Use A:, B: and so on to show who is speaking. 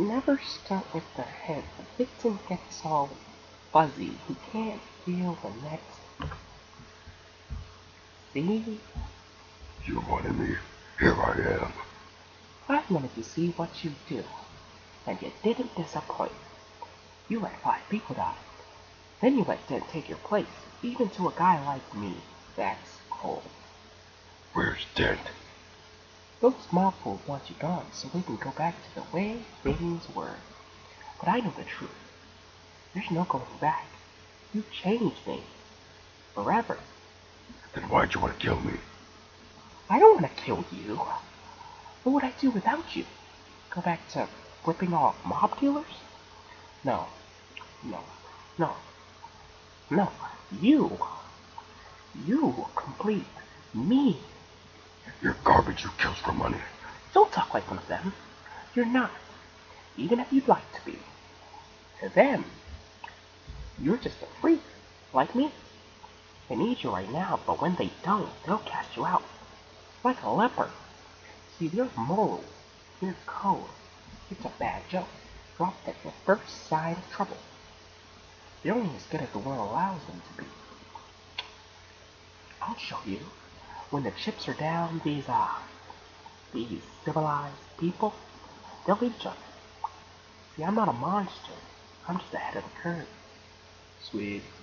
A: Never start with the head. The victim gets all fuzzy. He can't feel the next. See?
B: You wanted me. Here I am.
A: I wanted to see what you do, and you didn't disappoint. You let 5 people die. Then you let Dent take your place. Even to a guy like me, that's cold.
B: Where's Dent?
A: Those mob fools want you gone so we can go back to the way things were. But I know the truth. There's no going back. You changed me. Forever.
B: Then why'd you want to kill me?
A: I don't want to kill you. What would I do without you? Go back to ripping off mob dealers? No. No. No. No. You. You complete me.
B: You're garbage who kills for money.
A: Don't talk like one of them. You're not. Even if you'd like to be. To them, you're just a freak, like me. They need you right now, but when they don't, they'll cast you out. Like a leper. See, their morals, their code, it's a bad joke. Dropped at the first sign of trouble. They're only as good as the world allows them to be. I'll show you. When the chips are down, these civilized people, they'll leave each other. See, I'm not a monster. I'm just ahead of the curve.
B: Sweet.